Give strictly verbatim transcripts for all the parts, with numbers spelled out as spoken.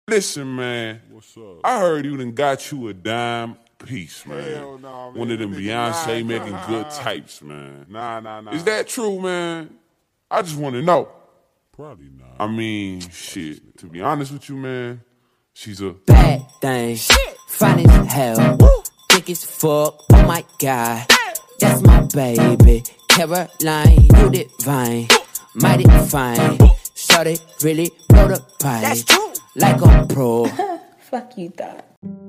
Listen, man. What's up? I heard you done got you a dime piece, man. Hell nah, man. One of them Nigga, Beyonce nah, making nah. good types, man. Nah, nah, nah. Is that true, man? I just want to know. Probably not. I mean, shit. To be honest with you, man, she's a bad thing. Fine as hell. Thick as fuck. Oh my god. That's my baby. Caroline, you divine. Mighty fine. Shorty really blow the pipe. Like a pro. Fuck you, thought.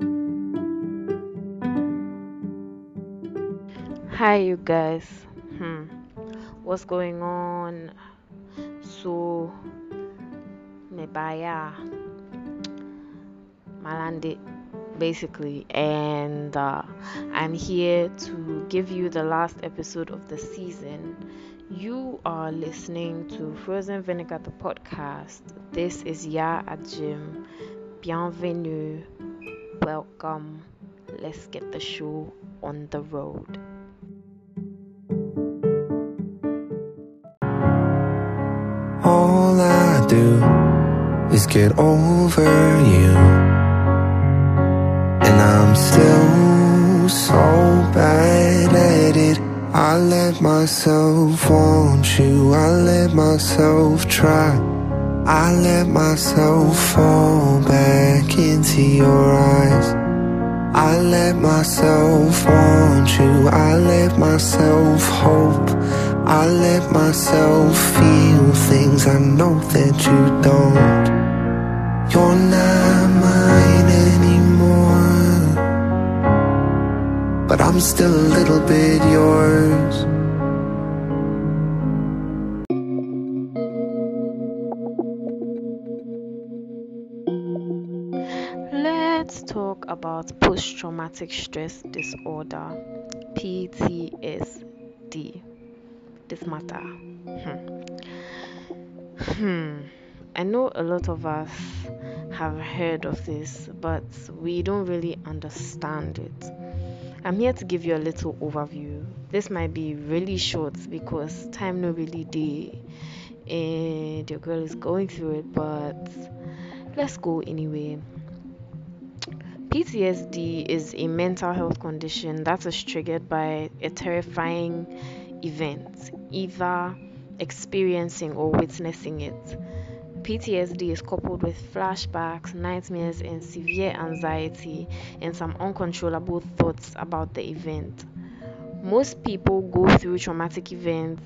Hi, you guys. Hmm. What's going on? So, Mebaya, Malande, basically, and uh, I'm here to give you the last episode of the season. You are listening to Frozen Vinegar, the podcast. This is Ya Ajim. Bienvenue. Welcome. Let's get the show on the road. All I do is get over you, and I'm still so bad at it. I let myself want you, I let myself try, I let myself fall back into your eyes. I let myself want you, I let myself hope, I let myself feel things I know that you don't. You're not mine anymore, but I'm still a little bit yours. Let's talk about post-traumatic stress disorder, P T S D. This matter. Hmm. Hmm. I know a lot of us have heard of this, but we don't really understand it. I'm here to give you a little overview. This might be really short because time no really day, and your girl is going through it, but let's go anyway. P T S D is a mental health condition that is triggered by a terrifying event, either experiencing or witnessing it. P T S D is coupled with flashbacks, nightmares, and severe anxiety and some uncontrollable thoughts about the event. Most people go through traumatic events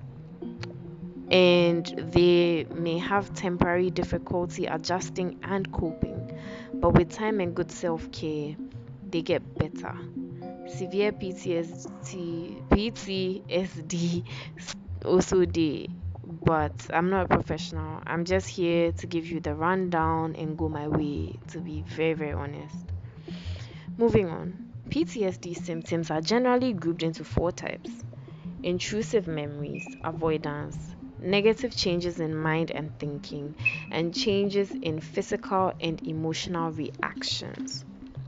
and they may have temporary difficulty adjusting and coping, but with time and good self-care, they get better. Severe P T S D, P T S D also dey, but I'm not a professional. I'm just here to give you the rundown and go my way, to be very, very honest. Moving on. P T S D symptoms are generally grouped into four types: intrusive memories, avoidance, negative changes in mind and thinking, and changes in physical and emotional reactions.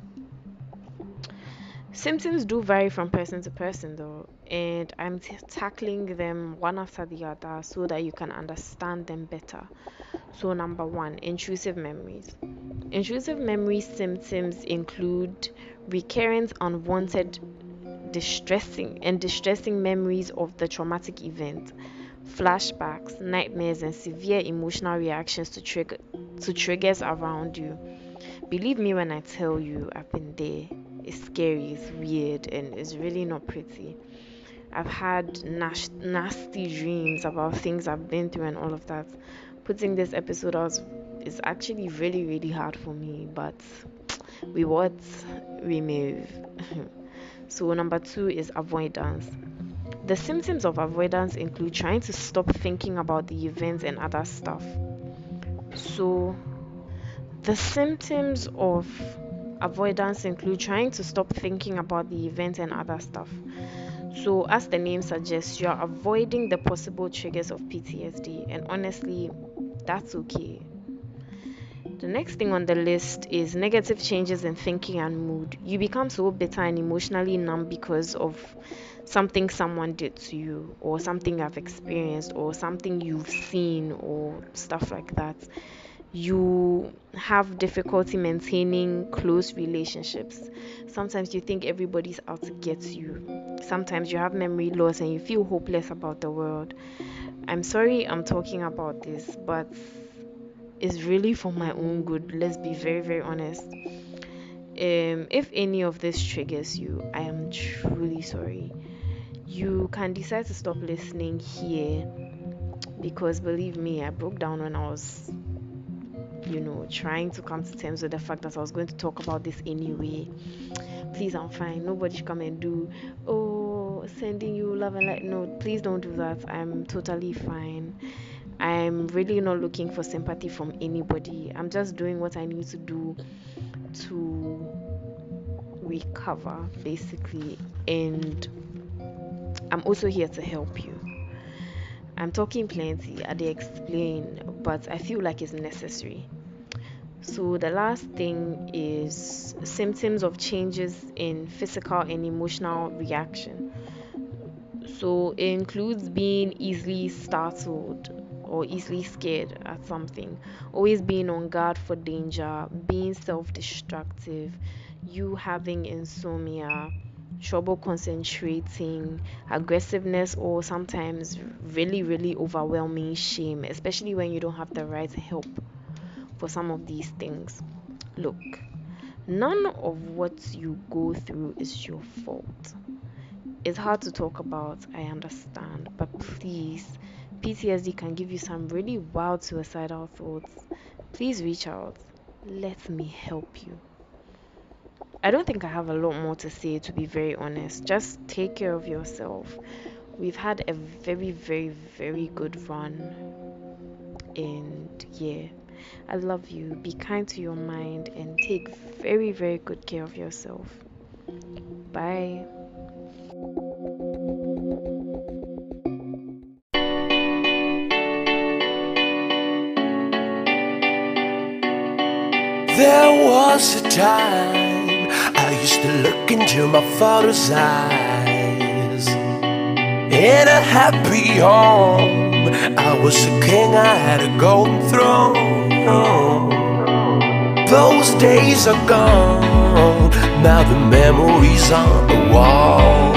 Symptoms do vary from person to person though, and I'm t- tackling them one after the other so that you can understand them better. So, number one, intrusive memories. Intrusive memory symptoms include recurrent, unwanted, distressing and distressing memories of the traumatic event, flashbacks, nightmares, and severe emotional reactions to trigger to triggers around you. Believe me when I tell you, I've been there. It's scary, it's weird, and it's really not pretty. I've had nas- nasty dreams about things I've been through and all of that. Putting this episode out is actually really, really hard for me, but we what? We move. So, number two is avoidance. The symptoms of avoidance include trying to stop thinking about the events and other stuff. So, the symptoms of avoidance include trying to stop thinking about the event and other stuff. So, as the name suggests, you are avoiding the possible triggers of P T S D, and honestly, that's okay. The next thing on the list is negative changes in thinking and mood. You become so bitter and emotionally numb because of something someone did to you, or something you've experienced, or something you've seen, or stuff like that. You have difficulty maintaining close relationships. Sometimes you think everybody's out to get you. Sometimes you have memory loss and you feel hopeless about the world. I'm sorry I'm talking about this, but it's really for my own good. Let's be very, very honest. Um, if any of this triggers you, I am truly sorry. You can decide to stop listening here, because believe me, I broke down when I was you know, trying to come to terms with the fact that I was going to talk about this anyway. Please, I'm fine. Nobody should come and do, oh, sending you love and light. No, please don't do that. I'm totally fine. I'm really not looking for sympathy from anybody. I'm just doing what I need to do to recover, basically. And I'm also here to help you. I'm talking plenty, I dey explain, but I feel like it's necessary. So the last thing is symptoms of changes in physical and emotional reaction. So it includes being easily startled or easily scared at something, always being on guard for danger, being self-destructive, you having insomnia, trouble concentrating, aggressiveness, or sometimes really, really overwhelming shame, especially when you don't have the right help for some of these things. Look, none of what you go through is your fault. It's hard to talk about, I understand, but please, P T S D can give you some really wild suicidal thoughts. Please reach out. Let me help you. I don't think I have a lot more to say, to be very honest. Just take care of yourself. We've had a very, very, very good run. And yeah, I love you. Be kind to your mind and take very, very good care of yourself. Bye. There was a time I used to look into my father's eyes. In a happy home, I was a king, I had a golden throne. Those days are gone, now the memories on the wall.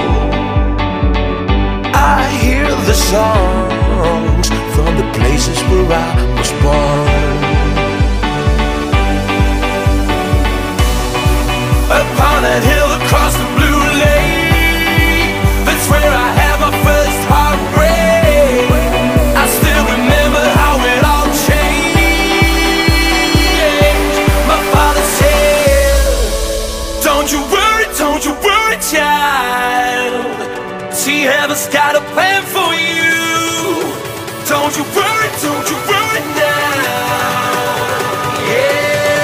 I hear the songs from the places where I was born. Upon that hill across the blue lake, that's where I had my first heartbreak. I still remember how it all changed. My father said, don't you worry, don't you worry, child. See, heaven's got a plan for you. Don't you worry, don't you worry now. Yeah.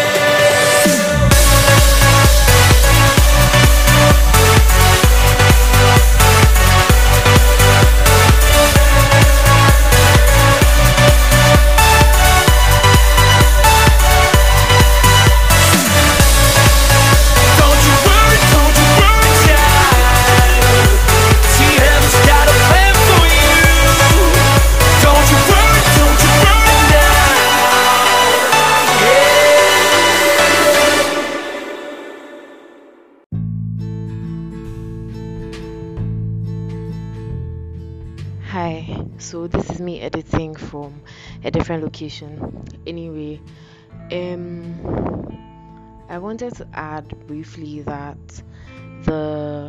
Hi, so this is me editing from a different location. Anyway, um, I wanted to add briefly that the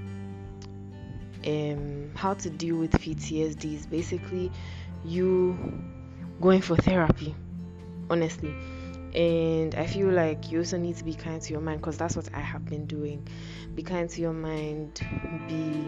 um how to deal with P T S D is basically you going for therapy, honestly. And I feel like you also need to be kind to your mind, because that's what I have been doing. Be kind to your mind, be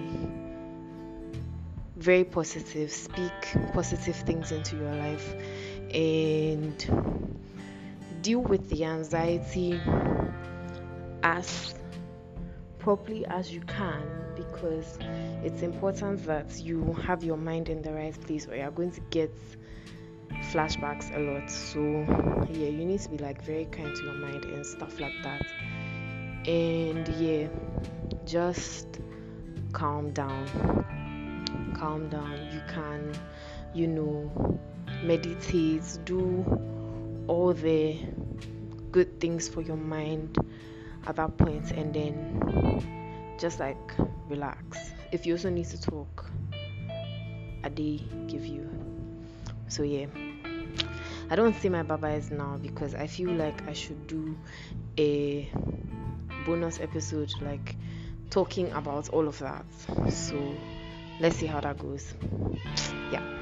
very positive, speak positive things into your life, and deal with the anxiety as properly as you can, because it's important that you have your mind in the right place, or you're going to get flashbacks a lot. So yeah, you need to be like very kind to your mind and stuff like that. And yeah, just calm down. Calm down. You can, you know, meditate, do all the good things for your mind at that point, and then just like relax. If you also need to talk, a day give you. So yeah, I don't see my bye-byes now because I feel like I should do a bonus episode like talking about all of that. So let's see how that goes. Yeah.